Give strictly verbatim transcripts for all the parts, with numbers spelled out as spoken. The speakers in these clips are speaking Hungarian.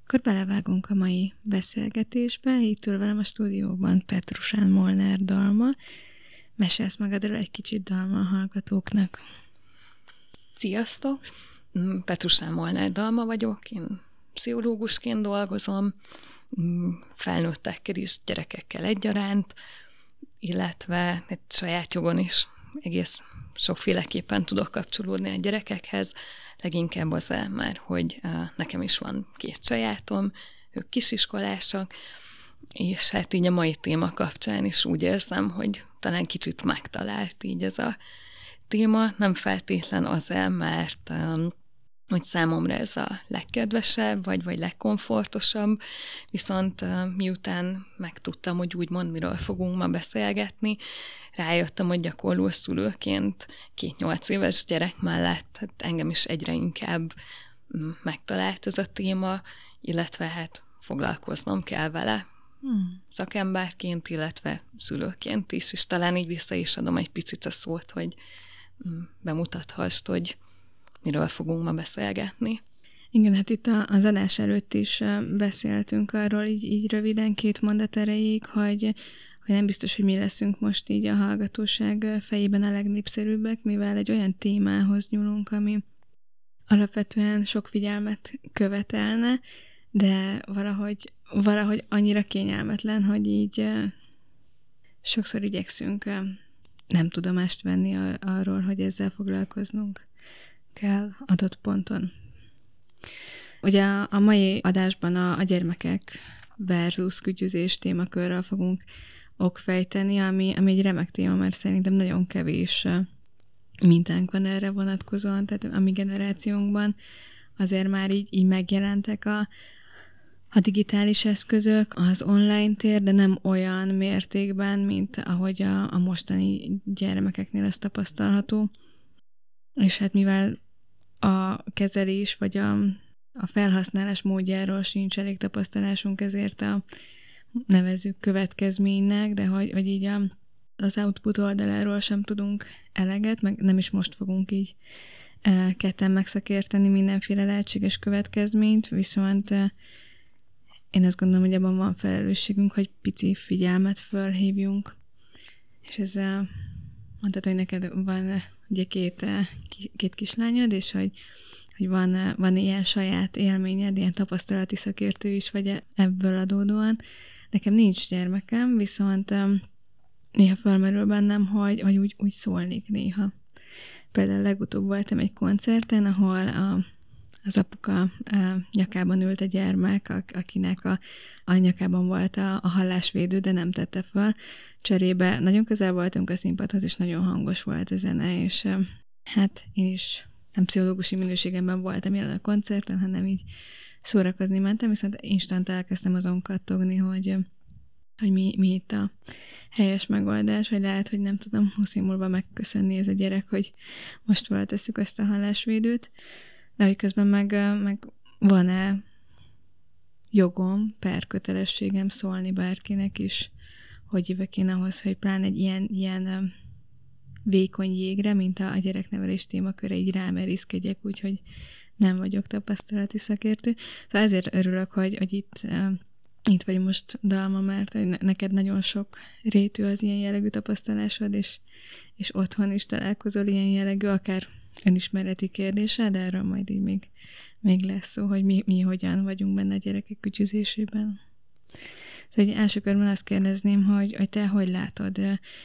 Akkor belevágunk a mai beszélgetésbe. Itt ül velem a stúdióban Petrusán Molnár Dalma. Mesélsz magadról egy kicsit, Dalma, a hallgatóknak. Sziasztok! Petrusán Molnár Dalma vagyok, én pszichológusként dolgozom, felnőttekkel is, gyerekekkel egyaránt, illetve egy saját jogon is egész sokféleképpen tudok kapcsolódni a gyerekekhez, leginkább az el már, hogy nekem is van két sajátom, ők kisiskolások, és hát így a mai téma kapcsán is úgy érzem, hogy talán kicsit megtalált így ez a téma, nem feltétlen azért, mert hogy számomra ez a legkedvesebb, vagy, vagy legkomfortosabb, viszont miután megtudtam, hogy úgymond miről fogunk ma beszélgetni, rájöttem, hogy gyakorló szülőként két nyolc éves gyerek mellett hát engem is egyre inkább megtalált ez a téma, illetve hát foglalkoznom kell vele hmm. szakemberként, illetve szülőként is, és talán így vissza is adom egy picit a szót, hogy bemutathast, hogy miről fogunk ma beszélgetni. Igen, hát itt az adás előtt is beszéltünk arról, így, így röviden két mondat erejéig, hogy, hogy nem biztos, hogy mi leszünk most így a hallgatóság fejében a legnépszerűbbek, mivel egy olyan témához nyúlunk, ami alapvetően sok figyelmet követelne, de valahogy, valahogy annyira kényelmetlen, hogy így sokszor igyekszünk nem tudomást venni arról, hogy ezzel foglalkoznunk kell adott ponton. Ugye a, a mai adásban a, a gyermekek versus kütyüzés témakörrel fogunk okfejteni, ami, ami egy remek téma, mert szerintem nagyon kevés mintánk van erre vonatkozóan, tehát a mi generációnkban azért már így, így megjelentek a, a digitális eszközök, az online tér, de nem olyan mértékben, mint ahogy a, a mostani gyermekeknél ez tapasztalható. És hát mivel a kezelés vagy a, a felhasználás módjáról sincs elég tapasztalásunk, ezért a nevezzük következménynek, de hogy, hogy így a, az output oldaláról sem tudunk eleget, meg nem is most fogunk így e, ketten megszakérteni mindenféle lehetséges következményt, viszont e, én azt gondolom, hogy abban van felelősségünk, hogy pici figyelmet fölhívjunk. És ez e, mondtad, hogy neked van ugye két, két kislányod, és hogy, hogy van, van ilyen saját élményed, ilyen tapasztalati szakértő is vagy ebből adódóan. Nekem nincs gyermekem, viszont néha felmerül bennem, hogy, hogy úgy, úgy szólnék néha. Például legutóbb voltam egy koncerten, ahol a, az apuka a nyakában ült a gyermek, akinek a, a nyakában volt a, a hallásvédő, de nem tette fel. Cserébe nagyon közel voltunk a színpadhoz, és nagyon hangos volt a zene, és hát én is nem pszichológusi minőségemben voltam jelen a koncerten, hanem így szórakozni mentem, viszont instant elkezdtem azon kattogni, hogy, hogy mi, mi itt a helyes megoldás, vagy lehet, hogy nem tudom, húsz év múlva megköszönni ez a gyerek, hogy most feltesszük ezt a hallásvédőt, de hogy közben meg, meg van-e jogom, per kötelességem szólni bárkinek is, hogy jövök én ahhoz, hogy pláne egy ilyen, ilyen vékony jégre, mint a, a gyereknevelés témaköre, így rámerészkedjek, úgyhogy nem vagyok tapasztalati szakértő. Szóval ezért örülök, hogy, hogy itt, uh, itt vagy most, Dalma, mert hogy ne, neked nagyon sok rétű az ilyen jellegű tapasztalásod, és, és otthon is találkozol ilyen jellegű, akár önismereti kérdése, de erről majd így még, még lesz szó, hogy mi, mi hogyan vagyunk benne a gyerekek kütyüzésében. Szóval első körben azt kérdezném, hogy, hogy te hogy látod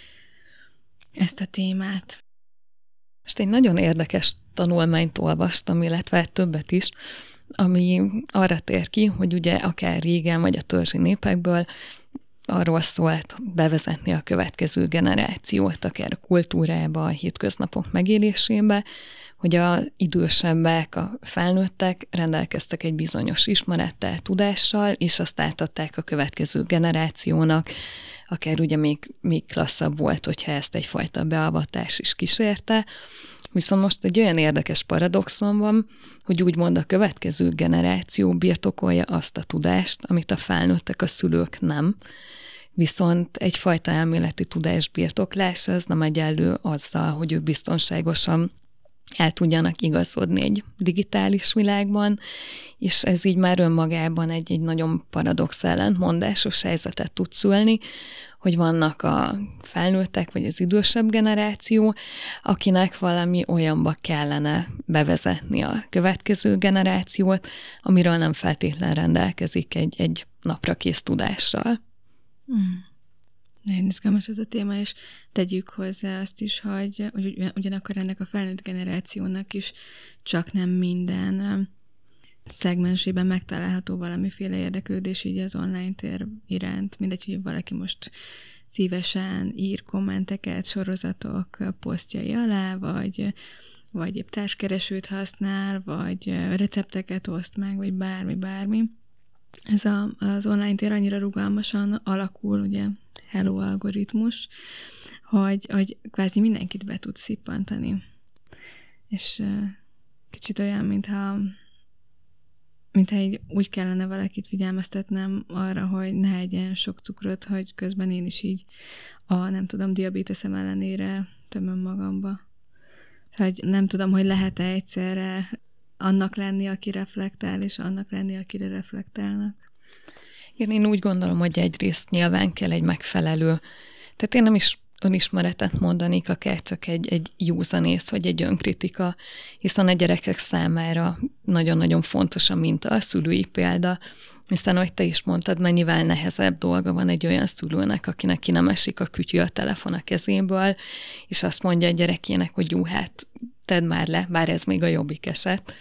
ezt a témát? Most egy nagyon érdekes tanulmányt olvastam, illetve többet is, ami arra tér ki, hogy ugye akár régen vagy a törzsi népekből arról szólt bevezetni a következő generációt, akár a kultúrába, a hétköznapok megélésébe, hogy az idősebbek, a felnőttek rendelkeztek egy bizonyos ismerettel, tudással, és azt átadták a következő generációnak, akár ugye még, még klasszabb volt, hogyha ezt egyfajta beavatás is kísérte. Viszont most egy olyan érdekes paradoxon van, hogy úgymond a következő generáció birtokolja azt a tudást, amit a felnőttek, a szülők nem. Viszont egyfajta elméleti tudás birtoklása az nem egyenlő azzal, hogy ők biztonságosan el tudjanak igazodni egy digitális világban, és ez így már önmagában egy, egy nagyon paradox ellentmondásos helyzetet tud szülni, hogy vannak a felnőttek, vagy az idősebb generáció, akinek valami olyanba kellene bevezetni a következő generációt, amiről nem feltétlen rendelkezik egy, egy napra kész tudással. Hmm. Nagyon izgalmas ez a téma, és tegyük hozzá azt is, hogy, hogy ugyanakkor ennek a felnőtt generációnak is csak nem minden szegmensében megtalálható valamiféle érdeklődés így az online tér iránt. Mindegy, hogy valaki most szívesen ír kommenteket, sorozatok posztjai alá, vagy, vagy épp társkeresőt használ, vagy recepteket oszt meg, vagy bármi, bármi. Ez a, az online tér annyira rugalmasan alakul, ugye, hello algoritmus, hogy, hogy kvázi mindenkit be tud szippantani. És uh, kicsit olyan, mintha mintha így úgy kellene valakit figyelmeztetnem arra, hogy ne egyen sok cukrot, hogy közben én is így a, nem tudom, diabéteszem ellenére tömöm magamba. Hogy nem tudom, hogy lehet-e egyszerre annak lenni, aki reflektál, és annak lenni, akire reflektálnak. Én, én úgy gondolom, hogy egyrészt nyilván kell egy megfelelő, tehát én nem is önismeretet mondanék, akár csak egy, egy józanész, vagy egy önkritika, hiszen a gyerekek számára nagyon-nagyon fontos a minta, a szülői példa, hiszen, ahogy te is mondtad, mennyivel nehezebb dolga van egy olyan szülőnek, akinek ki nem esik a kütyű a telefon a kezéből, és azt mondja a gyerekének, hogy jó, hát tedd már le, bár ez még a jobbik eset.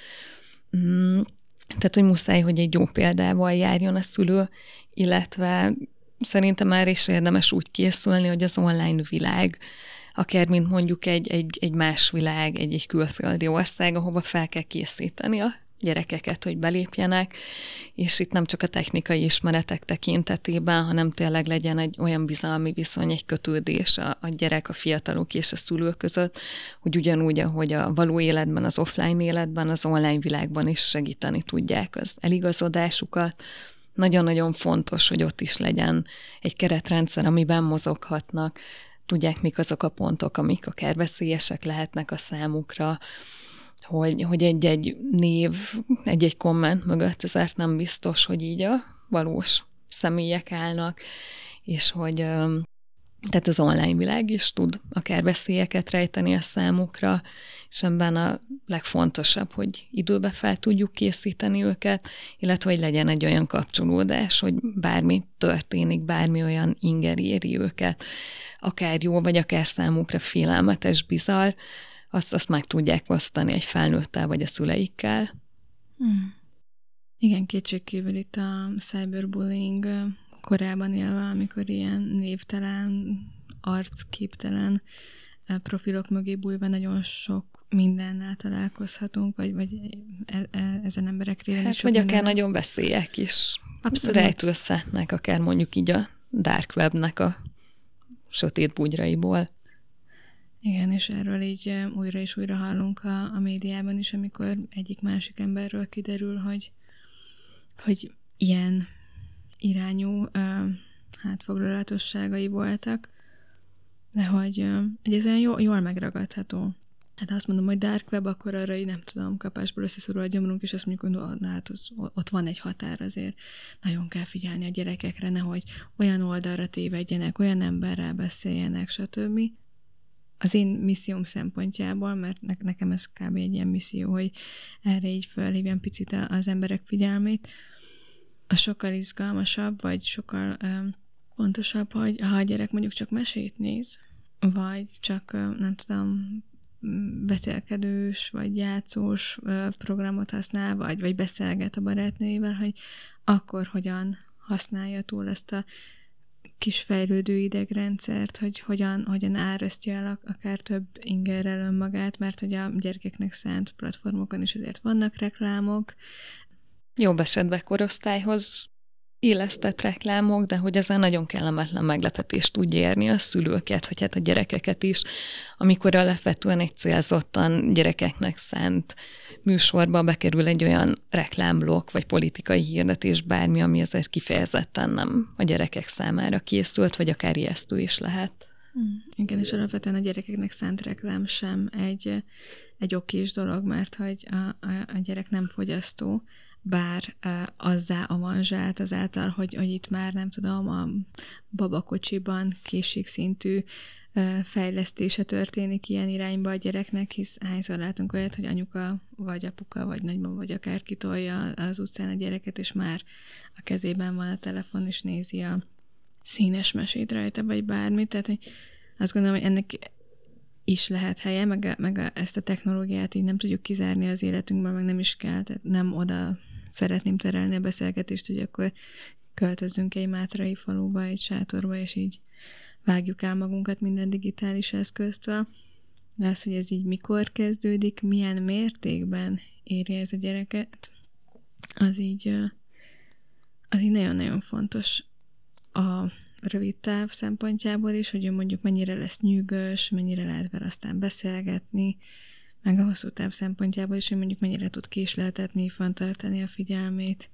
Mm, tehát, hogy muszáj, hogy egy jó példával járjon a szülő, illetve szerintem már is érdemes úgy készülni, hogy az online világ, akár mint mondjuk egy, egy, egy más világ, egy, egy külföldi ország, ahova fel kell készíteni a gyerekeket, hogy belépjenek, és itt nem csak a technikai ismeretek tekintetében, hanem tényleg legyen egy olyan bizalmi viszony, egy kötődés a, a gyerek, a fiatalok és a szülők között, hogy ugyanúgy, ahogy a való életben, az offline életben, az online világban is segíteni tudják az eligazodásukat. Nagyon-nagyon fontos, hogy ott is legyen egy keretrendszer, amiben mozoghatnak, tudják, mik azok a pontok, amik akár veszélyesek lehetnek a számukra, hogy, hogy egy-egy név, egy-egy komment mögött ezért nem biztos, hogy így a valós személyek állnak, és hogy tehát az online világ is tud akár veszélyeket rejteni a számukra, és ebben a legfontosabb, hogy időbe fel tudjuk készíteni őket, illetve hogy legyen egy olyan kapcsolódás, hogy bármi történik, bármi olyan inger éri őket, akár jó, vagy akár számukra félelmetes, bizarr, azt, azt meg tudják osztani egy felnőttel, vagy a szüleikkel. Hmm. Igen, kétségkívül itt a cyberbullying korában élve, amikor ilyen névtelen, arcképtelen profilok mögé bújva nagyon sok mindennel találkozhatunk, vagy, vagy e- e- ezen emberek révén hát, is. Vagy akár nagyon veszélyek is rejtőzhetnek, akár mondjuk így a dark webnek a sötét bugyraiból. Igen, és erről így újra és újra hallunk a, a médiában is, amikor egyik-másik emberről kiderül, hogy, hogy ilyen irányú uh, hát foglalatosságai voltak, de hogy, uh, hogy ez olyan jól, jól megragadható. Hát azt mondom, hogy dark web, akkor arra így nem tudom, kapásból összeszorul a gyomrunk, és azt mondjuk, hogy na, hát az, ott van egy határ azért. Nagyon kell figyelni a gyerekekre, nehogy olyan oldalra tévedjenek, olyan emberrel beszéljenek, stb. Az én misszióm szempontjából, mert ne, nekem ez kb. Egy ilyen misszió, hogy erre így felhívjam picit az emberek figyelmét, az sokkal izgalmasabb, vagy sokkal um, fontosabb, hogy ha a gyerek mondjuk csak mesét néz, vagy csak, um, nem tudom, beszélkedős, vagy játszós uh, programot használ, vagy, vagy beszélget a barátnőivel, hogy akkor hogyan használja túl ezt a kis fejlődő idegrendszert, hogy hogyan, hogyan árasztja el akár több ingerrel önmagát, mert hogy a gyerekeknek szánt platformokon is azért vannak reklámok. Jobb esetben korosztályhoz illesztett reklámok, de hogy ezzel nagyon kellemetlen meglepetést tudja érni a szülőket, vagy hát a gyerekeket is, amikor alapvetően egy célzottan gyerekeknek szánt műsorba bekerül egy olyan reklámblokk, vagy politikai hirdetés, bármi, ami azért kifejezetten nem a gyerekek számára készült, vagy akár ijesztő is lehet. Igen, és alapvetően a gyerekeknek szánt reklám sem egy, egy okés dolog, mert hogy a, a, a gyerek nem fogyasztó, bár uh, azzá avanzsált azáltal, hogy, hogy itt már nem tudom, a babakocsiban készségszintű uh, fejlesztése történik ilyen irányba a gyereknek, hisz hányszor látunk olyat, hogy anyuka, vagy apuka, vagy nagymama, vagy akárki tolja az utcán a gyereket, és már a kezében van a telefon, és nézi a színes mesét rajta, vagy bármit. Tehát hogy azt gondolom, hogy ennek is lehet helye, meg, a, meg a, ezt a technológiát így nem tudjuk kizárni az életünkben, meg nem is kell, tehát nem oda szeretném terelni a beszélgetést, hogy akkor költözzünk egy mátrai faluba, egy sátorba, és így vágjuk el magunkat minden digitális eszköztől. De az, hogy ez így mikor kezdődik, milyen mértékben éri ez a gyereket, az így, az így nagyon-nagyon fontos a rövid táv szempontjából is, hogy ő mondjuk mennyire lesz nyűgös, mennyire lehet vele aztán beszélgetni, meg a hosszú táv szempontjából is, hogy mondjuk mennyire tud késleltetni, fenntartani a figyelmét.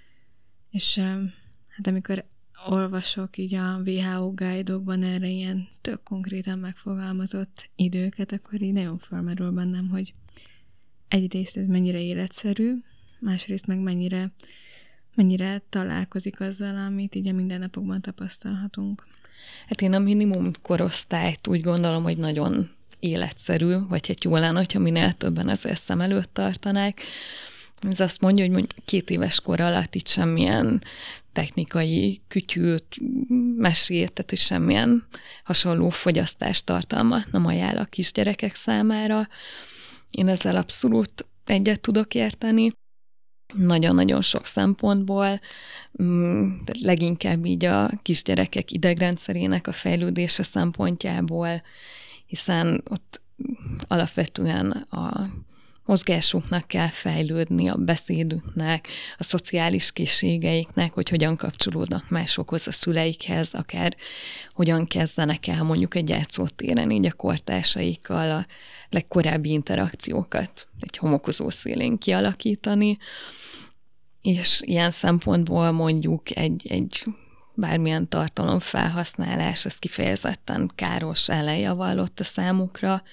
És hát amikor olvasok így a dupla vé há ó guide-okban erre ilyen tök konkrétan megfogalmazott időket, akkor így nagyon felmerül bennem, hogy egyrészt ez mennyire életszerű, másrészt meg mennyire mennyire találkozik azzal, amit így a mindennapokban tapasztalhatunk. Hát én a minimum korosztályt úgy gondolom, hogy nagyon életszerű, vagy hát jó lenne, hogyha minél többen azért szem előtt tartanák. Ez azt mondja, hogy mondjuk két éves kor alatt itt semmilyen technikai kütyűt, mesét, tehát hogy semmilyen hasonló fogyasztástartalmat nem ajánl a kisgyerekek számára. Én ezzel abszolút egyet tudok érteni. Nagyon-nagyon sok szempontból, tehát leginkább így a kisgyerekek idegrendszerének a fejlődése szempontjából, hiszen ott alapvetően a mozgásuknak kell fejlődni, a beszédüknek, a szociális készségeiknek, hogy hogyan kapcsolódnak másokhoz, a szüleikhez, akár hogyan kezdenek el mondjuk egy játszótéren így a kortársaikkal a legkorábbi interakciókat egy homokozó szélén kialakítani, és ilyen szempontból mondjuk egy, egy bármilyen tartalom felhasználás, az kifejezetten káros ellenjavallott a számukra.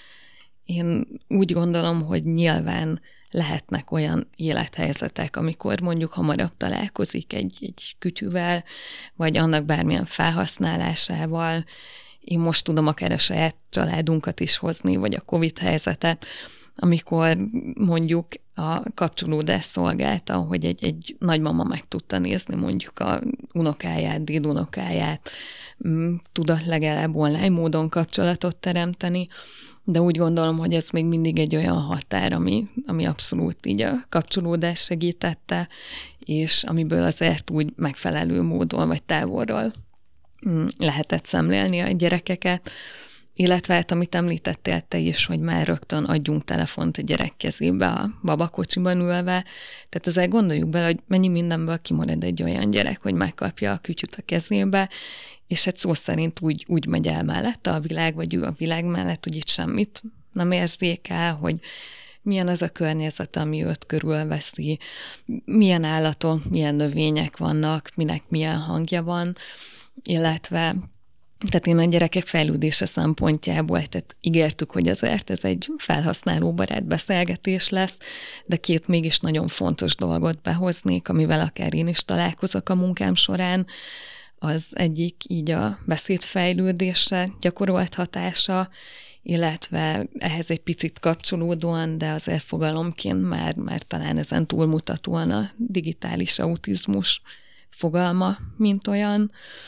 Én úgy gondolom, hogy nyilván lehetnek olyan élethelyzetek, amikor mondjuk hamarabb találkozik egy, egy kütyűvel, vagy annak bármilyen felhasználásával. Én most tudom akár a saját családunkat is hozni, vagy a Covid helyzetet, amikor mondjuk a kapcsolódás szolgálta, hogy egy, egy nagymama meg tudta nézni mondjuk a unokáját, dédunokáját, tudott legalább online módon kapcsolatot teremteni, de úgy gondolom, hogy ez még mindig egy olyan határ, ami, ami abszolút így a kapcsolódás segítette, és amiből azért úgy megfelelő módon vagy távolról lehetett szemlélni a gyerekeket, illetve hát, amit említettél te is, hogy már rögtön adjunk telefont a gyerek kezébe a babakocsiban ülve, tehát azért gondoljuk bele, hogy mennyi mindenből kimarad egy olyan gyerek, hogy megkapja a kütyüt a kezébe, és hát szó szerint úgy, úgy megy el mellette a világ, vagy ő a világ mellett, hogy itt semmit nem érzékel, hogy milyen az a környezet, ami őt körülveszi, milyen állatok, milyen növények vannak, minek milyen hangja van, illetve tehát én a gyerekek fejlődése szempontjából, tehát ígértük, hogy azért ez egy felhasználóbarát beszélgetés lesz, de két mégis nagyon fontos dolgot behoznék, amivel akár én is találkozok a munkám során. Az egyik így a beszédfejlődésre gyakorolt hatása, illetve ehhez egy picit kapcsolódóan, de azért fogalomként már, már talán ezen túlmutatóan a digitális autizmus fogalma, mint olyan.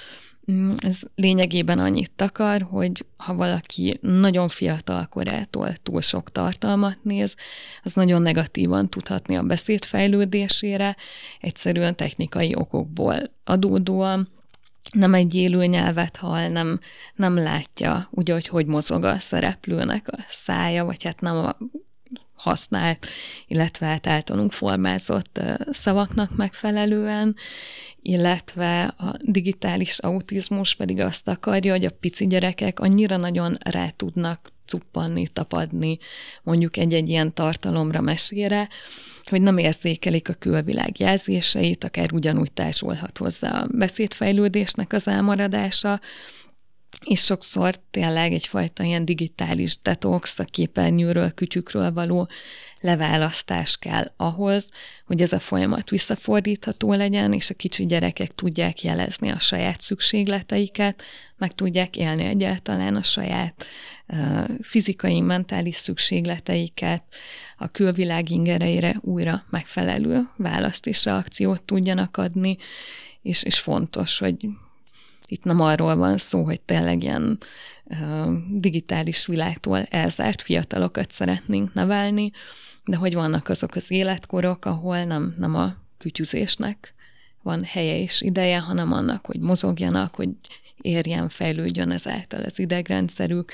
Ez lényegében annyit takar, hogy ha valaki nagyon fiatal korától túl sok tartalmat néz, az nagyon negatívan tudhatni a beszéd fejlődésére, egyszerűen technikai okokból adódóan, nem egy élő nyelvet hall, nem, nem látja úgy, hogy hogy mozog a szereplőnek a szája, vagy hát nem a használt, illetve hát általunk formázott szavaknak megfelelően, illetve a digitális autizmus pedig azt akarja, hogy a pici gyerekek annyira nagyon rá tudnak cuppanni, tapadni mondjuk egy-egy ilyen tartalomra, mesére, hogy nem érzékelik a külvilág jelzéseit, akár ugyanúgy társulhat hozzá a beszédfejlődésnek az elmaradása, és sokszor tényleg egyfajta ilyen digitális detox, a képernyőről, kütyükről való leválasztás kell ahhoz, hogy ez a folyamat visszafordítható legyen, és a kicsi gyerekek tudják jelezni a saját szükségleteiket, meg tudják élni egyáltalán a saját uh, fizikai, mentális szükségleteiket, a külvilág ingereire újra megfelelő választ és reakciót tudjanak adni, és, és fontos, hogy itt nem arról van szó, hogy tényleg ilyen uh, digitális világtól elzárt fiatalokat szeretnénk nevelni, de hogy vannak azok az életkorok, ahol nem, nem a kütyüzésnek van helye és ideje, hanem annak, hogy mozogjanak, hogy érjen, fejlődjön ezáltal az idegrendszerük,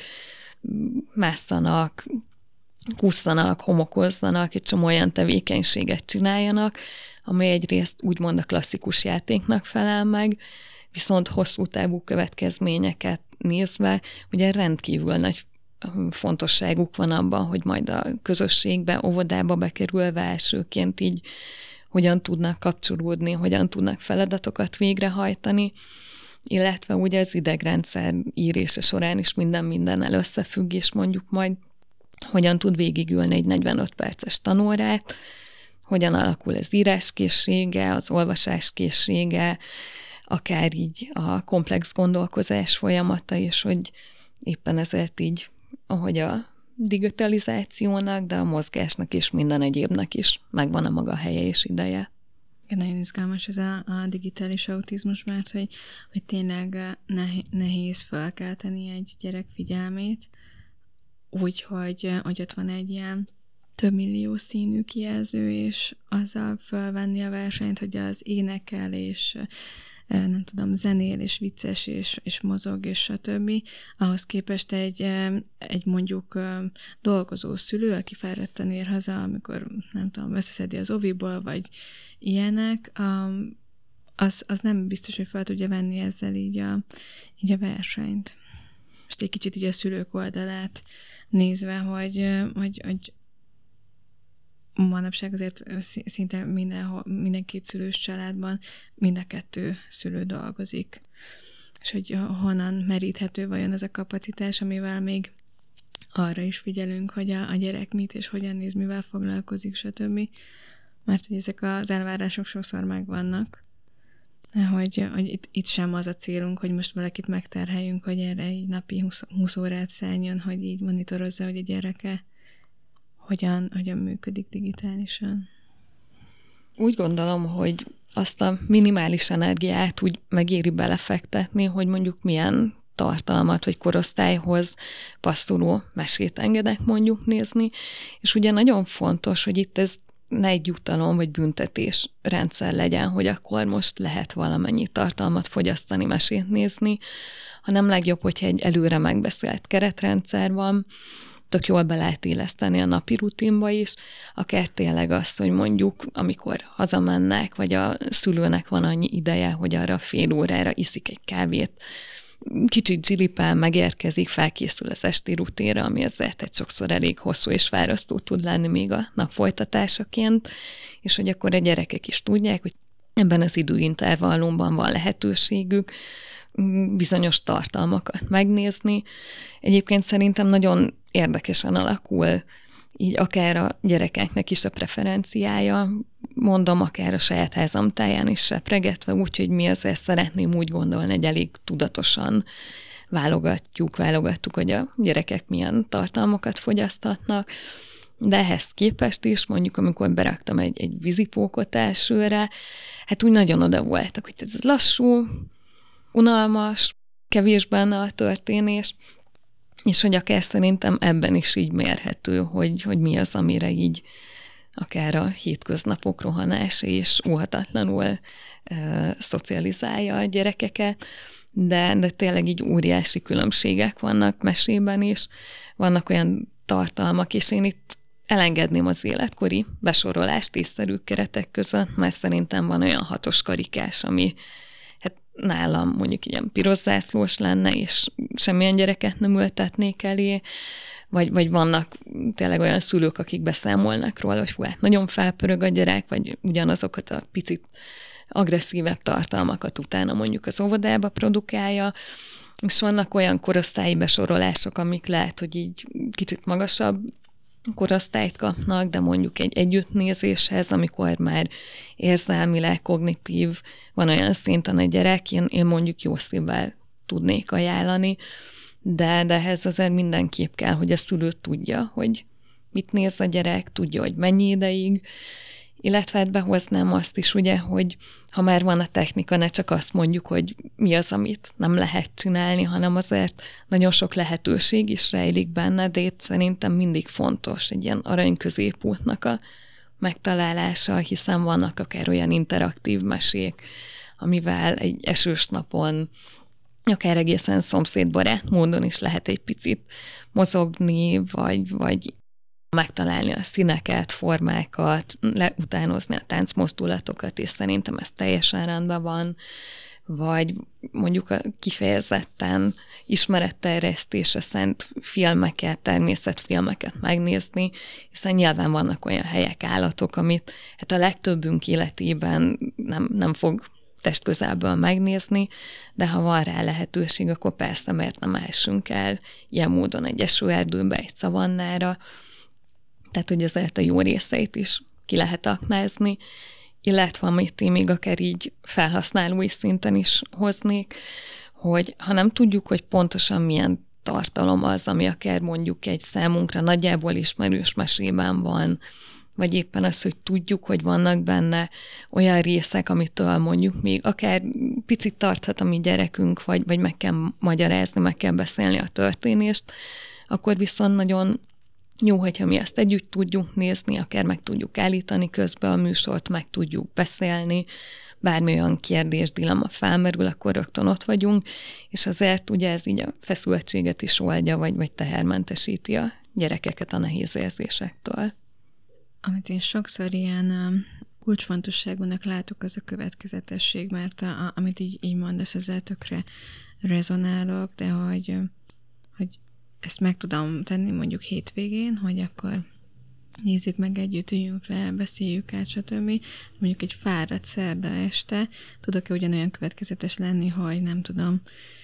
másszanak, kusszanak, homokozzanak, egy csomó olyan tevékenységet csináljanak, amely egyrészt úgymond a klasszikus játéknak felel meg, viszont hosszú távú következményeket nézve, ugye rendkívül nagy fontosságuk van abban, hogy majd a közösségbe, óvodába bekerülve elsőként így hogyan tudnak kapcsolódni, hogyan tudnak feladatokat végrehajtani, illetve ugye az idegrendszer írása során is minden mindennel összefügg, és mondjuk majd hogyan tud végigülni egy negyvenöt perces tanórát, hogyan alakul az íráskészsége, az olvasáskészsége, akár így a komplex gondolkozás folyamata, és hogy éppen ezért így, ahogy a digitalizációnak, de a mozgásnak és minden egyébnek is megvan a maga helye és ideje. Igen, nagyon izgalmas ez a, a digitális autizmus, mert hogy, hogy tényleg nehéz felkelteni egy gyerek figyelmét, úgyhogy hogy ott van egy ilyen több millió színű kijelző, és azzal felvenni a versenyt, hogy az énekel, és nem tudom, zenél, és vicces, és, és mozog, és stb. Ahhoz képest egy, egy mondjuk dolgozó szülő, aki fáradtan ér haza, amikor, nem tudom, összeszedi az oviból, vagy ilyenek, az, az nem biztos, hogy fel tudja venni ezzel így a, így a versenyt. Most egy kicsit így a szülők oldalát nézve, hogy, hogy, hogy manapság azért szinte minden, minden két szülős családban mind a kettő szülő dolgozik. És hogy honnan meríthető vajon az a kapacitás, amivel még arra is figyelünk, hogy a, a gyerek mit és hogyan néz, mivel foglalkozik, stb. Mert hogy ezek az elvárások sokszor megvannak. Hogy, hogy itt, itt sem az a célunk, hogy most valakit megterheljünk, hogy erre így napi húsz, húsz órát szálljon, hogy így monitorozza, hogy a gyereke hogyan, hogyan működik digitálisan. Úgy gondolom, hogy azt a minimális energiát úgy megéri belefektetni, hogy mondjuk milyen tartalmat vagy korosztályhoz passzoló mesét engedek mondjuk nézni, és ugye nagyon fontos, hogy itt ez ne egy jutalom vagy büntetés rendszer legyen, hogy akkor most lehet valamennyi tartalmat fogyasztani, mesét nézni, hanem legjobb, hogyha egy előre megbeszélt keretrendszer van, tök jól be lehet illeszteni a napi rutinba is, akár tényleg azt, hogy mondjuk, amikor hazamennek, vagy a szülőnek van annyi ideje, hogy arra fél órára iszik egy kávét, kicsit zsilipál, megérkezik, felkészül az esti rutinra, ami ezért egy sokszor elég hosszú és fárasztó tud lenni még a nap folytatásaként, és hogy akkor a gyerekek is tudják, hogy ebben az időintervallumban van lehetőségük bizonyos tartalmakat megnézni. Egyébként szerintem nagyon érdekesen alakul így akár a gyerekeknek is a preferenciája, mondom, akár a saját házam táján is sepregetve, úgyhogy mi azért szeretném úgy gondolni, hogy elég tudatosan válogatjuk, válogattuk, hogy a gyerekek milyen tartalmakat fogyasztatnak, de ehhez képest is, mondjuk amikor beraktam egy, egy vízipókot elsőre, hát úgy nagyon oda voltak, hogy ez lassú, unalmas, kevés benne a történés, és hogy akár szerintem ebben is így mérhető, hogy, hogy mi az, amire így akár a hétköznapok rohanása és óhatatlanul e, szocializálja a gyerekeket, de, de tényleg így óriási különbségek vannak mesében is, vannak olyan tartalmak, és én itt elengedném az életkori besorolást észszerű keretek között, mert szerintem van olyan hatos karikás, ami hát nálam mondjuk ilyen piros zászlós lenne, és semmilyen gyereket nem ültetnék elé, vagy, vagy vannak tényleg olyan szülők, akik beszámolnak róla, hogy hú, hát nagyon felpörög a gyerek, vagy ugyanazokat a picit agresszívebb tartalmakat utána mondjuk az óvodába produkálja, És vannak olyan korosztályi besorolások, amik lehet, hogy így kicsit magasabb korosztályt kapnak, de mondjuk egy együttnézéshez, amikor már érzelmileg, kognitív van olyan szinten a gyerek, én, én mondjuk jó szívvel tudnék ajánlani, de, de ehhez azért mindenképp kell, hogy a szülő tudja, hogy mit néz a gyerek, tudja, hogy mennyi ideig, illetve hát behoznám azt is, ugye, hogy ha már van a technika, ne csak azt mondjuk, hogy mi az, amit nem lehet csinálni, hanem azért nagyon sok lehetőség is rejlik benne, de itt szerintem mindig fontos egy ilyen arany középútnak a megtalálása, hiszen vannak akár olyan interaktív mesék, amivel egy esős napon, akár egészen szomszédbarát módon is lehet egy picit mozogni, vagy, vagy megtalálni a színeket, formákat, leutánozni a táncmozdulatokat, és szerintem ez teljesen rendben van, vagy mondjuk a kifejezetten ismeretterjesztésre szánt filmeket, természetfilmeket megnézni, hiszen nyilván vannak olyan helyek, állatok, amit hát a legtöbbünk életében nem, nem fog testközelből megnézni, de ha van rá lehetőség, akkor persze, mert nem essünk el ilyen módon egy esőerdőbe, egy szavannára, tehát, hogy azért a jó részeit is ki lehet aknázni, illetve amit én még akár így felhasználói szinten is hoznék, hogy ha nem tudjuk, hogy pontosan milyen tartalom az, ami akár mondjuk egy számunkra nagyjából ismerős mesében van, vagy éppen az, hogy tudjuk, hogy vannak benne olyan részek, amitől mondjuk még akár picit tarthat a mi gyerekünk, vagy, vagy meg kell magyarázni, meg kell beszélni a történést, akkor viszont nagyon jó, hogyha mi ezt együtt tudjuk nézni, akár meg tudjuk állítani közben a műsort, meg tudjuk beszélni, bármi olyan kérdés, dilemma felmerül, akkor rögtön ott vagyunk, és azért ugye ez így a feszültséget is oldja, vagy, vagy tehermentesíti a gyerekeket a nehéz érzésektől. Amit én sokszor ilyen kulcsfontosságúnak látok, az a következetesség, mert a, a, amit így, így mondasz, ezzel tökre rezonálok, de hogy, hogy ezt meg tudom tenni mondjuk hétvégén, hogy akkor nézzük meg együtt, üljünk le, beszéljük át, stb. Mondjuk egy fáradt szerda este tudok-e ugyanolyan következetes lenni, hogy nem tudom,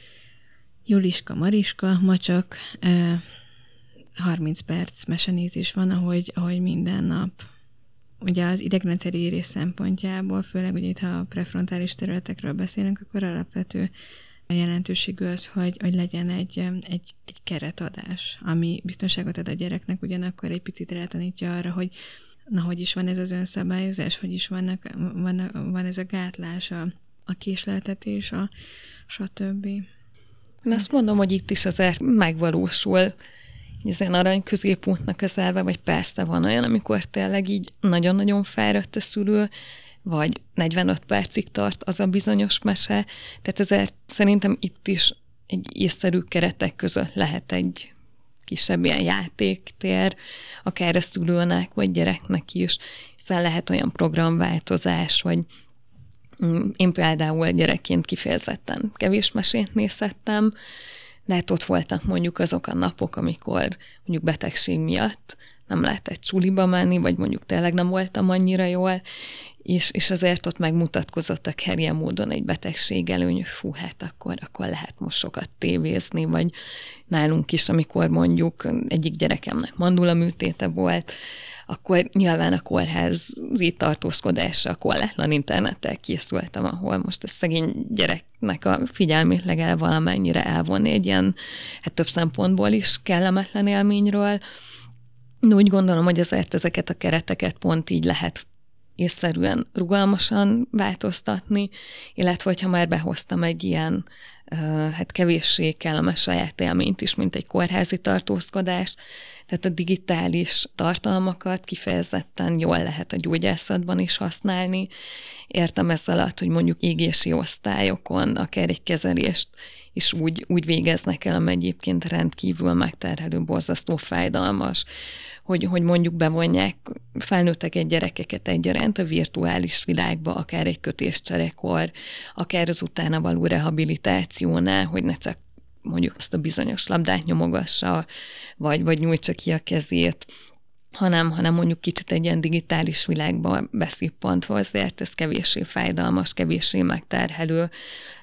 Juliska, Mariska, ma csak eh, harminc perc mesenézés van, ahogy, ahogy minden nap. Ugye az idegrendszeri érés szempontjából, főleg ugye itt, ha a prefrontális területekről beszélünk, akkor alapvető a jelentőségű az, hogy, hogy legyen egy, egy, egy keretadás, ami biztonságot ad a gyereknek, ugyanakkor egy picit rátanítja arra, hogy na, hogy is van ez az önszabályozás, hogy is vannak, van, van ez a gátlás, a, a késleltetés, a stb. Én azt mondom, hogy itt is azért megvalósul ezen arany középútnak az elve, vagy persze van olyan, amikor tényleg így nagyon-nagyon fáradt a szülő, vagy negyvenöt percig tart az a bizonyos mese. Tehát ezért szerintem itt is egy észszerű keretek között lehet egy kisebb ilyen játéktér, akár a szülőnek, vagy gyereknek is, hiszen lehet olyan programváltozás, hogy én például gyerekként kifejezetten kevés mesét nézhettem, de hát ott voltak mondjuk azok a napok, amikor mondjuk betegség miatt nem lehetett suliba menni, vagy mondjuk tényleg nem voltam annyira jól, és, és azért ott megmutatkozott a kerje módon egy betegség előny, fú, hát akkor, akkor lehet most sokat tévézni, vagy nálunk is, amikor mondjuk egyik gyerekemnek mandula műtéte volt, akkor nyilván a kórházi tartózkodásra, a korlátlan internettel készültem, ahol most a szegény gyereknek a figyelmét legalább valamennyire elvonni egy ilyen, hát több szempontból is kellemetlen élményről. De úgy gondolom, hogy azért ezeket a kereteket pont így lehet észszerűen, rugalmasan változtatni, illetve hogyha már behoztam egy ilyen hát kevéssé kellemes saját élményt is, mint egy kórházi tartózkodás, tehát a digitális tartalmakat kifejezetten jól lehet a gyógyászatban is használni. Értem ez alatt, hogy mondjuk égési osztályokon akár egy kezelést is úgy, úgy végeznek el, ami egyébként rendkívül megterhelő, borzasztó, fájdalmas, hogy, hogy mondjuk bevonják felnőtteket, gyerekeket egyaránt a virtuális világba, akár egy kötéscserekor, akár az utána való rehabilitációnál, hogy ne csak mondjuk azt a bizonyos labdát nyomogassa, vagy, vagy nyújtsa ki a kezét, hanem, hanem mondjuk kicsit egy ilyen digitális világba beszippantva, azért ez kevéssé fájdalmas, kevéssé megterhelő,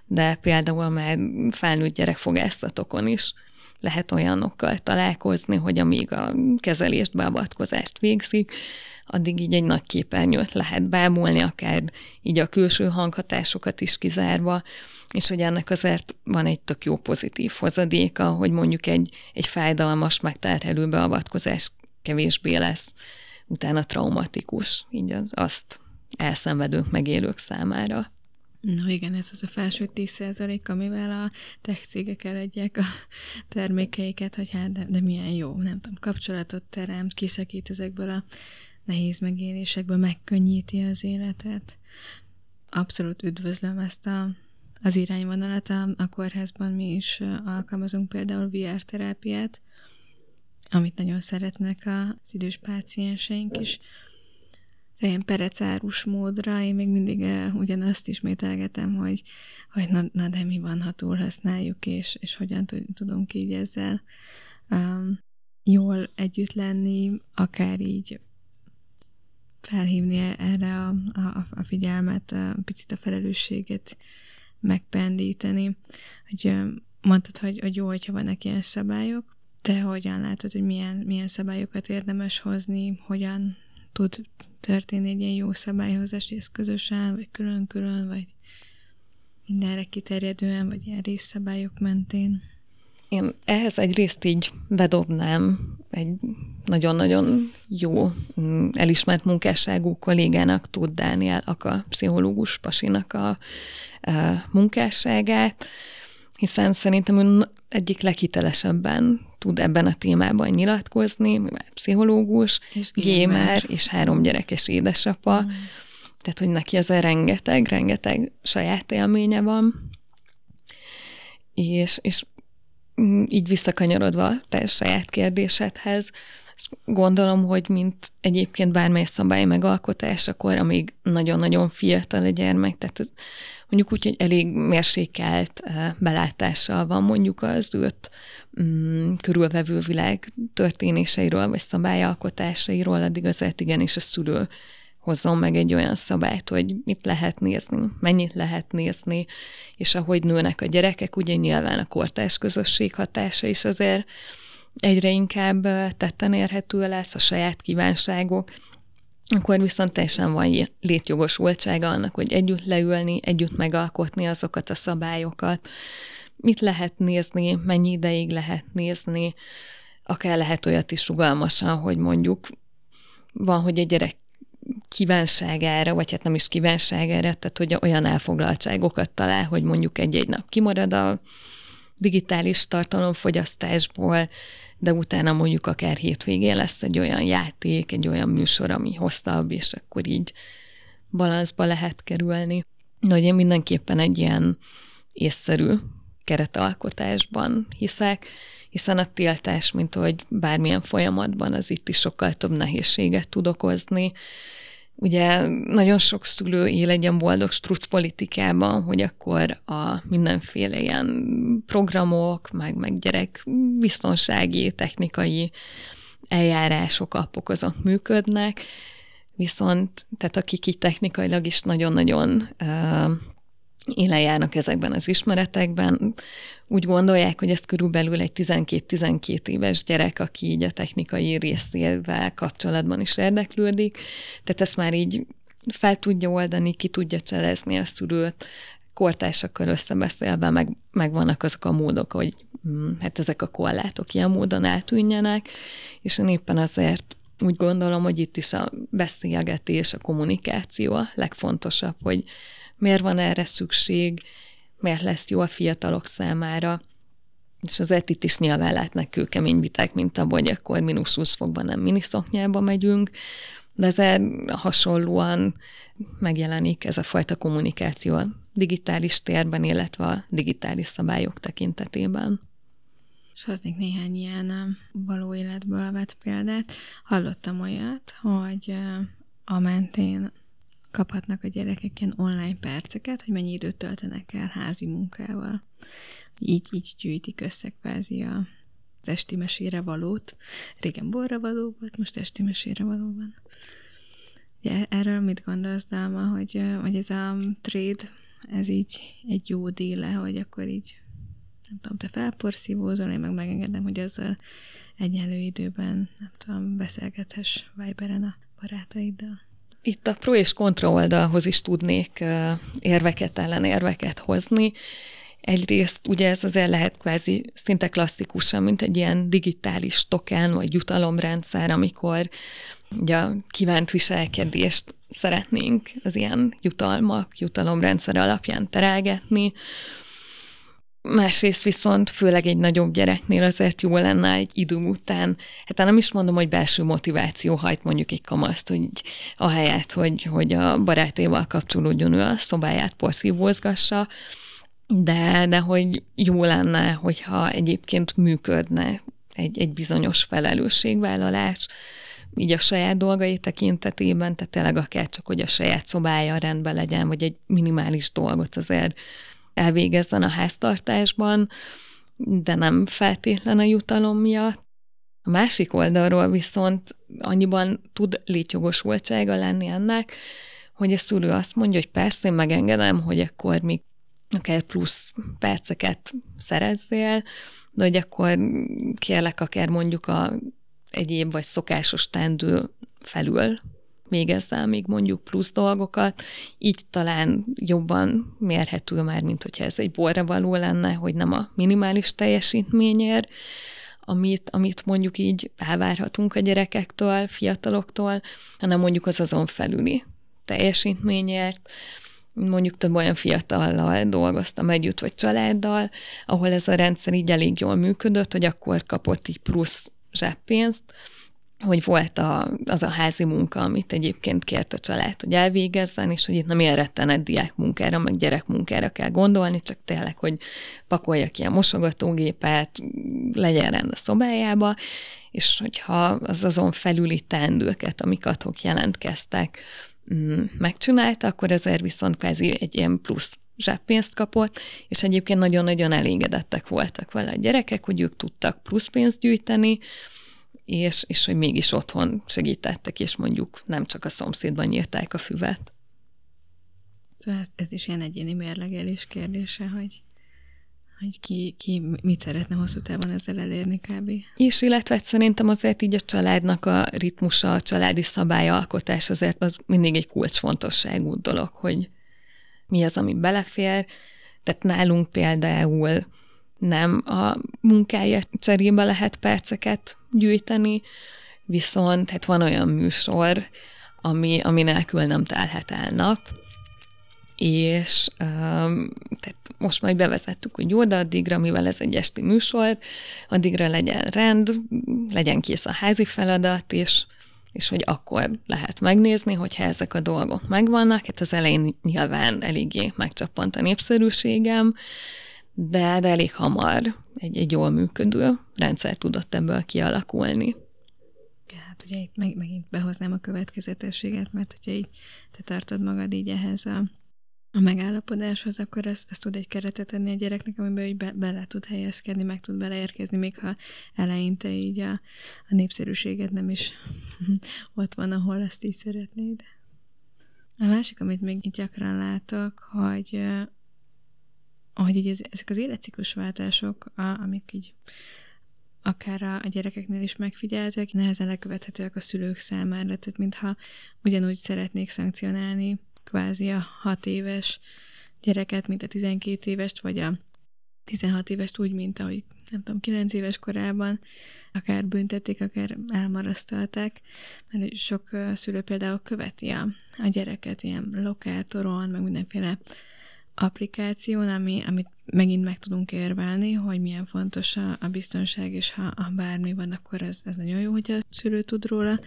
de például már felnőtt gyerekfogászatokon is lehet olyanokkal találkozni, hogy amíg a kezelést, beavatkozást végzik, addig így egy nagy képernyőt lehet bámulni, akár így a külső hanghatásokat is kizárva, és hogy ennek azért van egy tök jó pozitív hozadéka, hogy mondjuk egy, egy fájdalmas, megterhelő beavatkozás kevésbé lesz utána traumatikus, így azt elszenvedők, megélők számára. No igen, ez az a felső tíz százalék, amivel a tech cégek eladják a termékeiket, hogy hát de, de milyen jó, nem tudom, kapcsolatot teremt, kiszakít ezekből a nehéz megélésekből, megkönnyíti az életet. Abszolút üdvözlöm ezt a, az irányvonalat. A, a kórházban mi is alkalmazunk például vé er terápiát, amit nagyon szeretnek az idős pácienseink is. Ilyen perecárus módra, én még mindig uh, ugyanazt ismételgetem, hogy, hogy na, na de mi van, ha túlhasználjuk, és, és hogyan tudunk így ezzel um, jól együtt lenni, akár így felhívni erre a, a, a figyelmet, a picit a felelősséget megpendíteni. Hogy uh, mondtad, hogy, hogy jó, hogyha vannak ilyen szabályok, te hogyan látod, hogy milyen, milyen szabályokat érdemes hozni, hogyan tud történni egy ilyen jó szabályozás, hogy ez közösen, vagy külön-külön, vagy mindenre kiterjedően, vagy ilyen részszabályok mentén? Én ehhez egyrészt így bedobnám egy nagyon-nagyon jó, elismert munkásságú kollégának, Tóth Dániel, a pszichológus pasinak a, a munkásságát, hiszen szerintem ő egyik leghitelesebben tud ebben a témában nyilatkozni, mivel pszichológus, gamer és három gyerekes édesapa, mm. tehát, hogy neki azért rengeteg, rengeteg saját élménye van, és, és így visszakanyarodva a te saját kérdésedhez, gondolom, hogy mint egyébként bármely szabály megalkotásakor, amíg nagyon-nagyon fiatal a gyermek, tehát ez mondjuk úgy, hogy elég mérsékelt belátással van mondjuk az őt mm, körülvevő világ történéseiről, vagy szabályalkotásairól, addig azért igenis a szülő hozzon meg egy olyan szabályt, hogy mit lehet nézni, mennyit lehet nézni, és ahogy nőnek a gyerekek, ugye nyilván a kortárs közösség hatása is azért egyre inkább tetten érhető lesz, a saját kívánságok, akkor viszont teljesen van létjogosultsága annak, hogy együtt leülni, együtt megalkotni azokat a szabályokat, mit lehet nézni, mennyi ideig lehet nézni, akár lehet olyat is rugalmasan, hogy mondjuk van, hogy egy gyerek kívánságára, vagy hát nem is kívánságára, tehát hogy olyan elfoglaltságokat talál, hogy mondjuk egy-egy nap kimarad a digitális tartalomfogyasztásból, de utána mondjuk akár hétvégén lesz egy olyan játék, egy olyan műsor, ami hosszabb, és akkor így balanszba lehet kerülni. De hogy én mindenképpen egy ilyen észszerű keretalkotásban hiszek, hiszen a tiltás, mint hogy bármilyen folyamatban, az itt is sokkal több nehézséget tud okozni. Ugye nagyon sok szülő él egy ilyen boldog struc politikában, hogy akkor a mindenféle ilyen programok, meg, meg gyerek biztonsági, technikai eljárások, appok azok működnek, viszont tehát akik így technikailag is nagyon-nagyon uh, élen járnak ezekben az ismeretekben, úgy gondolják, hogy ez körülbelül egy tizenkét-tizenkét éves gyerek, aki így a technikai részével kapcsolatban is érdeklődik. Tehát ezt már így fel tudja oldani, ki tudja cselezni a szülőt, kortársakkal összebeszélve, meg, meg vannak azok a módok, hogy hm, hát ezek a korlátok ilyen módon eltűnjenek, és én éppen azért úgy gondolom, hogy itt is a beszélgetés, a kommunikáció a legfontosabb, hogy miért van erre szükség, miért lesz jó a fiatalok számára, és azért itt is nyilván látnak kőkemény viták, mint abban, hogy akkor mínusz húsz fokban nem miniszoknyába megyünk, de ezzel hasonlóan megjelenik ez a fajta kommunikáció a digitális térben, illetve a digitális szabályok tekintetében. És hoznék néhány ilyen való életből vett példát. Hallottam olyat, hogy a mentén kaphatnak a gyerekek ilyen online perceket, hogy mennyi időt töltenek el házi munkával. Így, így gyűjtik össze kvázi az esti mesére valót. Régen borra való volt, most esti mesére való van. Ugye, erről mit gondolsz, Dalma, hogy, hogy ez a trade, ez így egy jó díle, hogy akkor így nem tudom, te felporszívózol, én meg megengedem, hogy ezzel egyenlő időben, nem tudom, beszélgethess Viberen a barátaiddal. Itt a pro és kontra oldalhoz is tudnék érveket, ellenérveket hozni. Egyrészt ugye ez azért lehet kvázi szinte klasszikusan, mint egy ilyen digitális token vagy jutalomrendszer, amikor ugye a kívánt viselkedést szeretnénk az ilyen jutalmak, jutalomrendszer alapján terelgetni. Másrészt viszont főleg egy nagyobb gyereknél azért jó lenne egy idő után, hát nem is mondom, hogy belső motiváció hajt mondjuk egy kamaszt, hogy ahelyett, hogy, hogy a barátéval kapcsolódjon ő a szobáját porszívózgassa, de, de hogy jó lenne, hogyha egyébként működne egy, egy bizonyos felelősségvállalás, így a saját dolgai tekintetében, tehát tényleg akár csak, hogy a saját szobája rendben legyen, vagy egy minimális dolgot azért elvégezzen a háztartásban, de nem feltétlen a jutalom miatt. A másik oldalról viszont annyiban tud létjogosultsága lenni ennek, hogy a szülő azt mondja, hogy persze, én megengedem, hogy akkor még akár plusz perceket szerezzél, de hogy akkor kérlek akár mondjuk a egyéb vagy szokásos teendő felül végezzel még mondjuk plusz dolgokat, így talán jobban mérhető már, mint hogyha ez egy borra való lenne, hogy nem a minimális teljesítményért, amit, amit mondjuk így elvárhatunk a gyerekektől, fiataloktól, hanem mondjuk az azon felüli teljesítményért. Mondjuk több olyan fiatallal dolgoztam együtt, vagy családdal, ahol ez a rendszer így elég jól működött, hogy akkor kapott így plusz zseppénzt, hogy volt a, az a házi munka, amit egyébként kért a család, hogy elvégezzen, és hogy itt nem ilyen rettenet diákmunkára, meg gyerekmunkára kell gondolni, csak tényleg, hogy pakolja ki a mosogatógépet, legyen rend a szobájába, és hogyha az azon felüli teendőket, amik adhok jelentkeztek, megcsinálta, akkor ezért viszont kvázi egy ilyen plusz zseppénzt kapott, és egyébként nagyon-nagyon elégedettek voltak vele a gyerekek, hogy ők tudtak plusz pénzt gyűjteni, és, és hogy mégis otthon segítettek, és mondjuk nem csak a szomszédban nyírták a füvet. Szóval ez, ez is ilyen egyéni mérlegelés kérdése, hogy, hogy ki, ki mit szeretne hosszú távon ezzel elérni kb. És illetve szerintem azért így a családnak a ritmusa, a családi szabályalkotás azért az mindig egy kulcsfontosságú dolog, hogy mi az, ami belefér. Tehát nálunk például nem a munkája cserébe lehet perceket gyűjteni, viszont hát van olyan műsor, ami, ami nélkül nem telhet el nap, és um, tehát most majd bevezettük, hogy jó, de addigra, mivel ez egy esti műsor, addigra legyen rend, legyen kész a házi feladat, és, és hogy akkor lehet megnézni, hogyha ezek a dolgok megvannak. Hát az elején nyilván eléggé megcsappant a népszerűségem, de, de elég hamar egy, egy jól működő rendszer tudott ebből kialakulni. Hát ugye itt meg, megint behoznám a következetességet, mert hogyha így te tartod magad így ehhez a, a megállapodáshoz, akkor ez, ez tud egy keretet adni a gyereknek, amiben így be, bele tud helyezkedni, meg tud beleérkezni, még ha eleinte így a, a népszerűséget nem is ott van, ahol ezt így szeretnéd. A másik, amit még így gyakran látok, hogy ahogy így ez, ezek az életciklusváltások, a, amik így akár a, a gyerekeknél is megfigyelhetőek, nehezen lekövethetőek a szülők számára, tehát mintha ugyanúgy szeretnék szankcionálni kvázi a hat éves gyereket, mint a tizenkét évest, vagy a tizenhat évest úgy, mint ahogy nem tudom, kilenc éves korában akár büntették, akár elmarasztalták, mert sok szülő például követi a, a gyereket ilyen lokátoron, meg mindenféle applikáción, ami, amit megint meg tudunk érvelni, hogy milyen fontos a, a biztonság, és ha, ha bármi van, akkor ez, ez nagyon jó, hogy a szülő tud róla.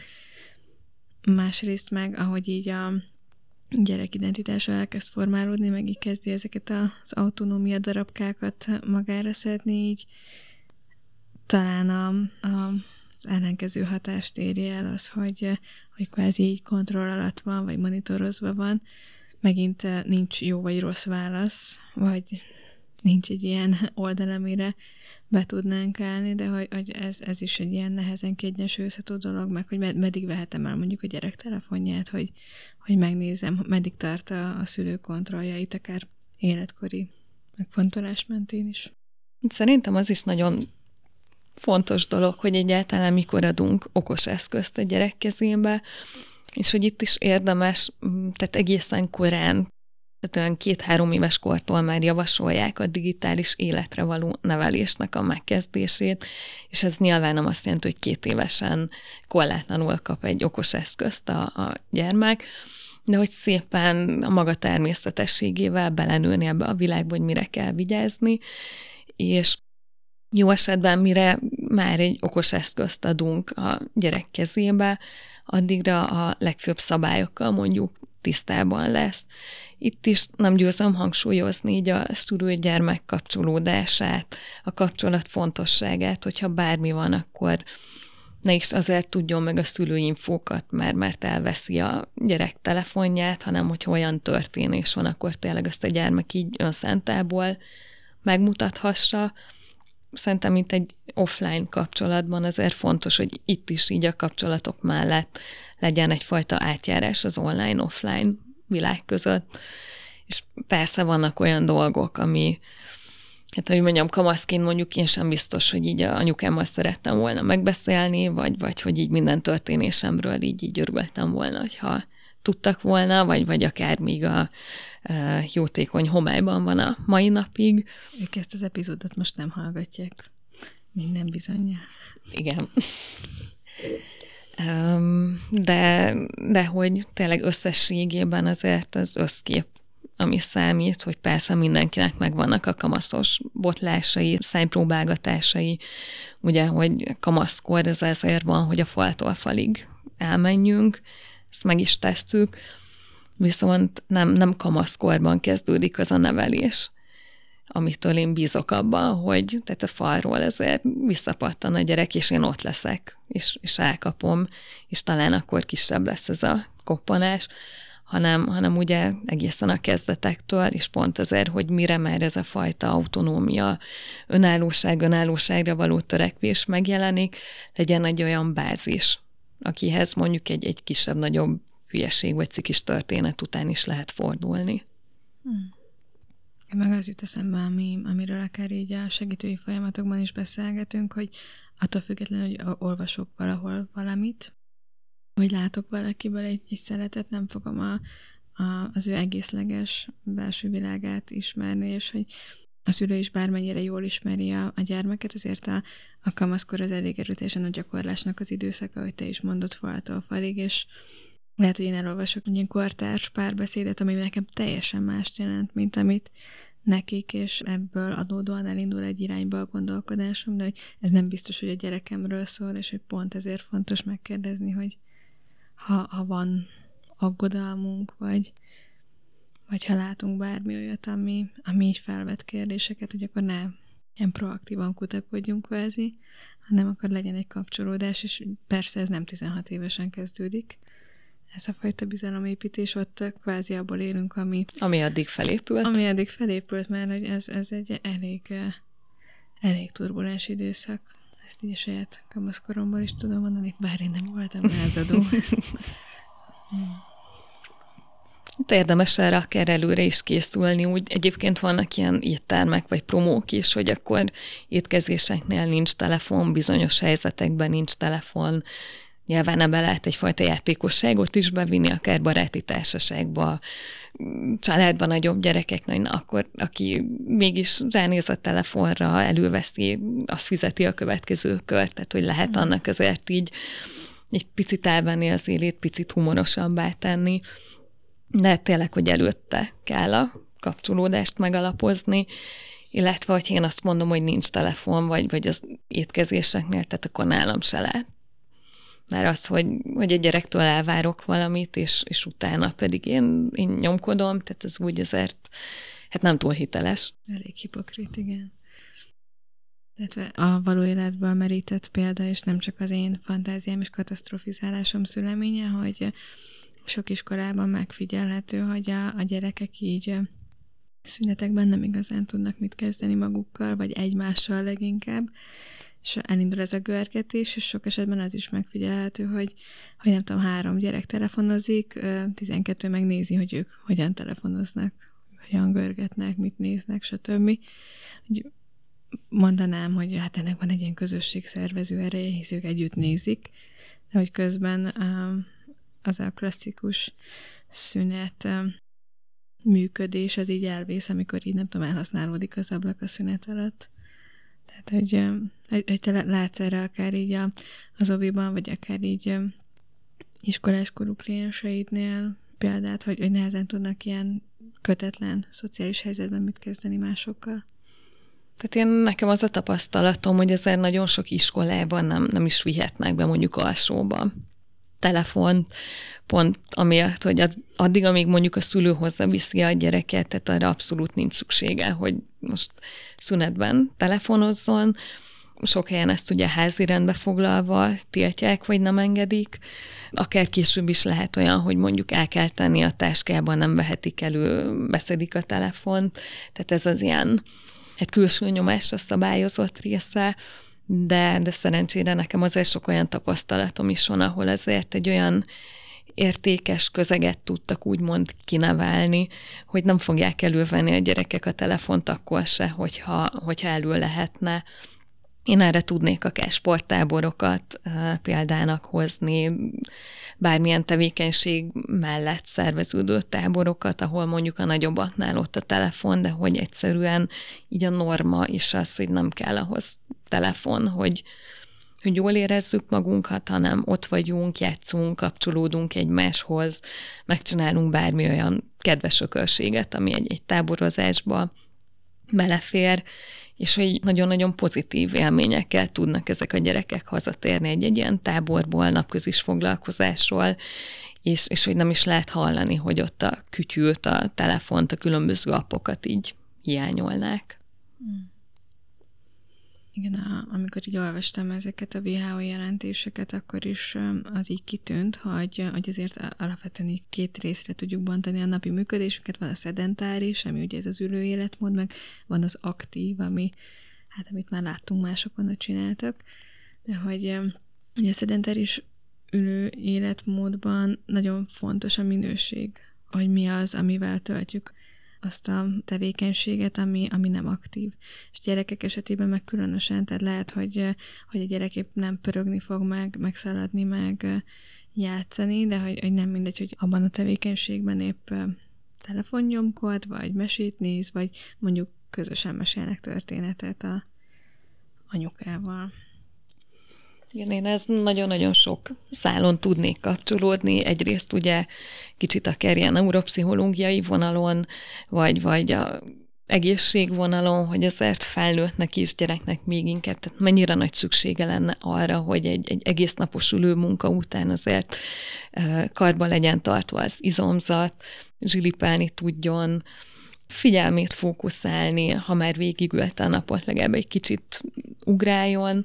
Másrészt meg, ahogy így a gyerekidentitása elkezd formálódni, meg így kezdi ezeket az autonómia darabkákat magára szedni, így talán a, a, az ellenkező hatást éri el az, hogy, hogy kvázi így kontroll alatt van, vagy monitorozva van, megint nincs jó vagy rossz válasz, vagy nincs egy ilyen oldal, amire be tudnánk állni, de hogy, hogy ez, ez is egy ilyen nehezen kiegyensúlyozható dolog, meg hogy med- meddig vehetem el mondjuk a gyerek telefonját, hogy, hogy megnézem, meddig tart a, a szülő kontrolljait, akár életkori megfontolás mentén is. Szerintem az is nagyon fontos dolog, hogy egyáltalán mikor adunk okos eszközt a gyerek kezébe, és hogy itt is érdemes, tehát egészen korán, tehát olyan két-három éves kortól már javasolják a digitális életre való nevelésnek a megkezdését, és ez nyilván nem azt jelenti, hogy két évesen korlátlanul kap egy okos eszközt a, a gyermek, de hogy szépen a maga természetességével belenőni ebbe a világba, hogy mire kell vigyázni, és jó esetben, mire már egy okos eszközt adunk a gyerek kezébe, addigra a legfőbb szabályokkal mondjuk tisztában lesz. Itt is nem győzöm hangsúlyozni így a szülő-gyermek kapcsolódását, a kapcsolat fontosságát, hogyha bármi van, akkor ne is azért tudjon meg a szülőinfókat, mert, mert elveszi a gyerek telefonját, hanem hogyha olyan történés van, akkor tényleg ezt a gyermek így önszántából megmutathassa. Szerintem mint egy offline kapcsolatban azért fontos, hogy itt is így a kapcsolatok mellett legyen egyfajta átjárás az online-offline világ között. És persze vannak olyan dolgok, ami, hát hogy mondjam, kamaszként mondjuk én sem biztos, hogy így a anyukámmal szerettem volna megbeszélni, vagy, vagy hogy így minden történésemről így, így örültem volna, hogyha tudtak volna, vagy, vagy akár még a e, jótékony homályban van a mai napig. Ők ezt az epizódot most nem hallgatják. Minden bizonnyal. Igen. um, de, de hogy tényleg összességében azért az összkép, ami számít, hogy persze mindenkinek megvannak a kamaszos botlásai, szájpróbálgatásai, ugye, hogy kamaszkor ez azért van, hogy a faltól falig elmenjünk, ezt meg is tesszük, viszont nem, nem kamaszkorban kezdődik az a nevelés, amitől én bízok abban, hogy tehát a falról ezért visszapattan a gyerek, és én ott leszek, és, és elkapom, és talán akkor kisebb lesz ez a koppanás, hanem, hanem ugye egészen a kezdetektől, és pont azért, hogy mire már ez a fajta autonómia, önállóság, önállóságra való törekvés megjelenik, legyen egy olyan bázis, akihez mondjuk egy, egy kisebb-nagyobb hülyeség vagy cikis történet után is lehet fordulni. Hmm. Meg az jut eszembe, ami, amiről akár így a segítői folyamatokban is beszélgetünk, hogy attól függetlenül, hogy olvasok valahol valamit, vagy látok valakiből egy, egy szeletet, nem fogom a, a, az ő egészleges belső világát ismerni, és hogy a szülő is bármennyire jól ismeri a, a gyermeket, azért a, a kamaszkor az elég erőteljesen a gyakorlásnak az időszaka, ahogy te is mondod, faltól falig, és lehet, hogy én elolvasok egy ilyen kortárs párbeszédet, ami nekem teljesen mást jelent, mint amit nekik, és ebből adódóan elindul egy irányba a gondolkodásom, de hogy ez nem biztos, hogy a gyerekemről szól, és hogy pont ezért fontos megkérdezni, hogy ha, ha van aggodalmunk, vagy, vagy ha látunk bármi olyat, ami, ami így felvet kérdéseket, hogy akkor ne ilyen proaktívan kutakodjunk kvázi, hanem akkor legyen egy kapcsolódás, és persze ez nem tizenhat évesen kezdődik. Ez a fajta bizalomépítés, ott kvázi abból élünk, ami... Ami addig felépült. Ami addig felépült, mert hogy ez, ez egy elég, elég turbulens időszak. Ezt így a saját kamaszkoromban is tudom mondani, bár én nem voltam lázadó. Itt érdemes erre akár előre is készülni. Úgy egyébként vannak ilyen éttermek vagy promók is, hogy akkor étkezéseknél nincs telefon, bizonyos helyzetekben nincs telefon. Nyilván ebbe lehet egyfajta játékosságot is bevinni, akár baráti társaságba, családban nagyobb gyerekeknek, na akkor aki mégis ránéz a telefonra, előveszi, azt fizeti a következő kört, tehát hogy lehet annak azért így egy picit elvenni az élét, picit humorosabbá tenni, de tényleg, hogy előtte kell a kapcsolódást megalapozni, illetve, hogy én azt mondom, hogy nincs telefon, vagy, vagy az étkezéseknél, tehát akkor nálam se lehet. Mert az, hogy, hogy egy gyerektől elvárok valamit, és, és utána pedig én, én nyomkodom, tehát ez úgy azért hát nem túl hiteles. Elég hipokrit, igen. Illetve a való életből merített példa, és nem csak az én fantáziám és katasztrofizálásom szüleménye, hogy sok iskolában megfigyelhető, hogy a, a gyerekek így szünetekben nem igazán tudnak mit kezdeni magukkal, vagy egymással leginkább, és elindul ez a görgetés, és sok esetben az is megfigyelhető, hogy, hogy nem tudom, három gyerek telefonozik, tizenkettő megnézi, hogy ők hogyan telefonoznak, hogyan görgetnek, mit néznek, stb. Mondanám, hogy hát ennek van egy ilyen közösségszervező ereje, hisz ők együtt nézik, de hogy közben az a klasszikus szünet működés, az így elvész, amikor így nem tudom, elhasználódik az ablak a szünet alatt. Tehát, hogy, hogy, hogy te látsz erre akár így a, az oviban, vagy akár így iskoláskorú klienseidnél példát, hogy, hogy nehezen tudnak ilyen kötetlen szociális helyzetben mit kezdeni másokkal. Tehát én nekem az a tapasztalatom, hogy ezért nagyon sok iskolában nem, nem is vihetnek be mondjuk alsóba telefont, pont amiatt, hogy addig, amíg mondjuk a szülő hozzaviszi a gyereket, tehát arra abszolút nincs szüksége, hogy most szünetben telefonozzon. Sok helyen ezt ugye házi rendbe foglalva tiltják, vagy nem engedik. Akár később is lehet olyan, hogy mondjuk el kell tenni a táskában, nem vehetik elő, beszedik a telefont. Tehát ez az ilyen egy külső nyomásra szabályozott része, de, de szerencsére nekem azért sok olyan tapasztalatom is van, ahol ezért egy olyan értékes közeget tudtak úgymond kinevelni, hogy nem fogják elővenni a gyerekek a telefont akkor se, hogyha, hogyha elő lehetne. Én erre tudnék akár sporttáborokat példának hozni, bármilyen tevékenység mellett szerveződő táborokat, ahol mondjuk a nagyobbaknál ott a telefon, de hogy egyszerűen így a norma is az, hogy nem kell ahhoz telefon, hogy, hogy jól érezzük magunkat, hanem ott vagyunk, játszunk, kapcsolódunk egymáshoz, megcsinálunk bármi olyan kedves ökölséget, ami egy, egy táborozásba belefér, és hogy nagyon-nagyon pozitív élményekkel tudnak ezek a gyerekek hazatérni egy, egy ilyen táborból, napközis foglalkozásról, és, és hogy nem is lehet hallani, hogy ott a kütyült, a telefont, a különböző appokat így hiányolnák. Igen, a, amikor így olvastam ezeket a vé há o jelentéseket, akkor is az így kitűnt, hogy, hogy azért alapvetően így két részre tudjuk bontani a napi működésünket. Van a szedentáris, ami ugye ez az ülő életmód, meg van az aktív, ami, hát amit már láttunk másokon, hogy csináltak, de hogy ugye a szedentáris ülő életmódban nagyon fontos a minőség, hogy mi az, amivel töltjük azt a tevékenységet, ami, ami nem aktív. És gyerekek esetében meg különösen, tehát lehet, hogy, hogy a gyerek épp nem pörögni fog meg, megszaladni, meg játszani, de hogy, hogy nem mindegy, hogy abban a tevékenységben épp telefonnyomkod, vagy mesét néz, vagy mondjuk közösen mesélnek történetet a anyukával. Igen, én ez nagyon-nagyon sok szálon tudnék kapcsolódni. Egyrészt ugye kicsit akár ilyen neuropszichológiai vonalon, vagy, vagy a egészségvonalon, hogy azért felnőttnek is, gyereknek még inkább, tehát mennyire nagy szüksége lenne arra, hogy egy, egy egész napos ülő munka után azért karban legyen tartva az izomzat, zsilipálni tudjon, figyelmét fókuszálni, ha már végigülte a napot, legalább egy kicsit ugráljon,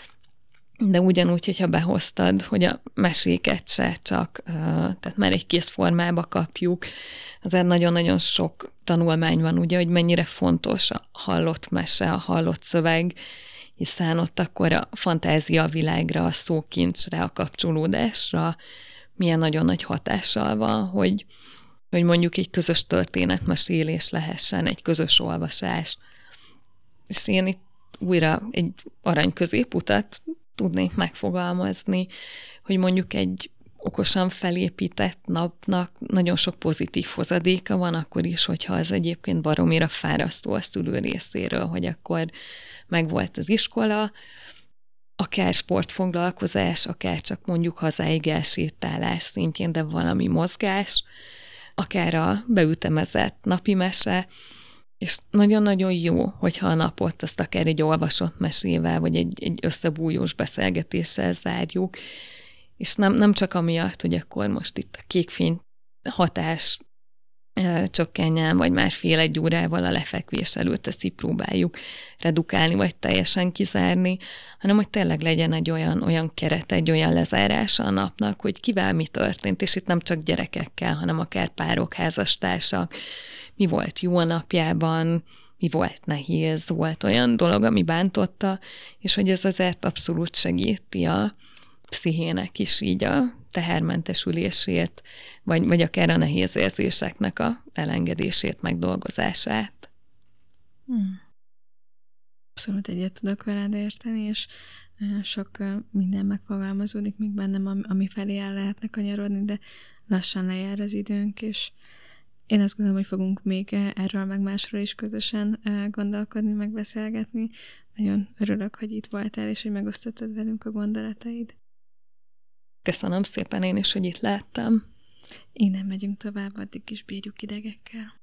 de ugyanúgy, hogyha behoztad, hogy a meséket se csak, tehát már egy kész formába kapjuk, azért nagyon-nagyon sok tanulmány van, ugye, hogy mennyire fontos a hallott mese, a hallott szöveg, hiszen ott akkor a fantázia világra, a szókincsre, a kapcsolódásra milyen nagyon nagy hatással van, hogy, hogy mondjuk egy közös történetmesélés lehessen, egy közös olvasás. És én itt újra egy arany középutat tudnék megfogalmazni, hogy mondjuk egy okosan felépített napnak nagyon sok pozitív hozadéka van, akkor is, hogyha az egyébként baromira fárasztó a szülő részéről, hogy akkor megvolt az iskola, akár sportfoglalkozás, akár csak mondjuk hazáig elsétálás szintjén, de valami mozgás, akár a beütemezett napi mese, és nagyon-nagyon jó, hogyha a napot azt akár egy olvasott mesével, vagy egy, egy összebújós beszélgetéssel zárjuk, és nem, nem csak amiatt, hogy akkor most itt a kékfény hatás e, csökkenjen, vagy már fél egy órával a lefekvés előtt ezt így próbáljuk redukálni, vagy teljesen kizárni, hanem hogy tényleg legyen egy olyan, olyan keret, egy olyan lezárása a napnak, hogy kivel mi történt, és itt nem csak gyerekekkel, hanem akár párok, házastársak, mi volt jó a napjában, mi volt nehéz, volt olyan dolog, ami bántotta, és hogy ez azért abszolút segíti a pszichének is így a tehermentesülését, vagy, vagy akár a nehéz érzéseknek a elengedését, megdolgozását. Hmm. Abszolút egyet tudok veled érteni, és sok minden megfogalmazódik még bennem, ami felé el lehetne kanyarodni, de lassan lejár az időnk, és én azt gondolom, hogy fogunk még erről meg másról is közösen gondolkodni, megbeszélgetni. Nagyon örülök, hogy itt voltál, és hogy megosztottad velünk a gondolataid. Köszönöm szépen én is, hogy itt láttam. Innen megyünk tovább, addig is bírjuk idegekkel.